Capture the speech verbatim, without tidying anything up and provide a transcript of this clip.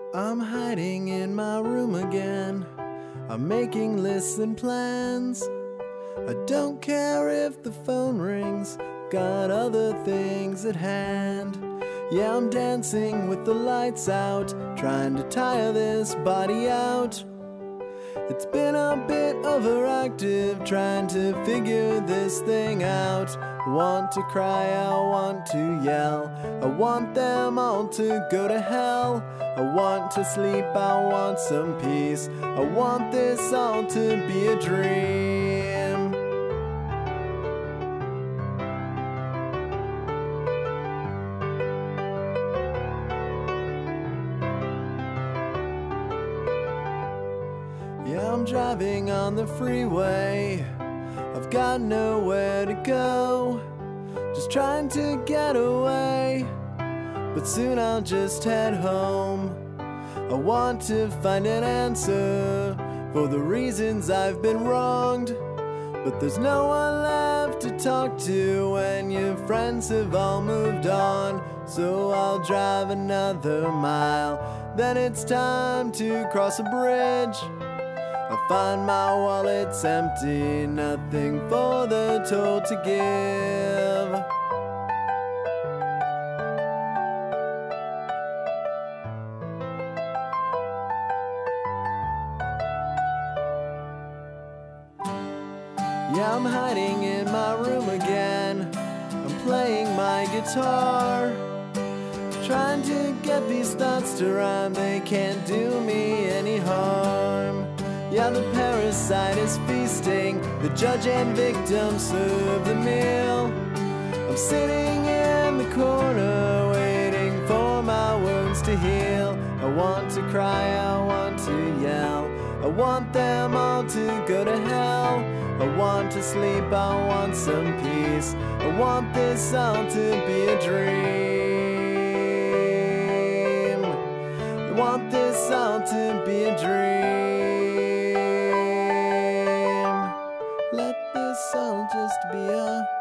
I'm hiding in my room again. I'm making lists and plans. I don't care if the phone rings, got other things at hand. Yeah, I'm dancing with the lights out, trying to tire this body out. It's been a bit overactive, trying to figure this thing out. I want to cry, I want to yell, I want them all to go to hell. I want to sleep, I want some peace, I want this all to be a dream. Yeah, I'm driving on the freeway, I've got nowhere to go, just trying to get away, but soon I'll just head home. I want to find an answer for the reasons I've been wronged, but there's no one left to talk to when your friends have all moved on. So I'll drive another mile, then it's time to cross a bridge. I find my wallet's empty, nothing for the toll to give. Yeah, I'm hiding in my room again. I'm playing my guitar, trying to get these thoughts to rhyme. They can't do me any harm. Yeah, the parasite is feasting, the judge and victim serve the meal. I'm sitting in the corner waiting for my wounds to heal. I want to cry, I want to yell, I want them all to go to hell. I want to sleep, I want some peace, I want this all to be a dream. I want this all to be a dream. Let this all just be a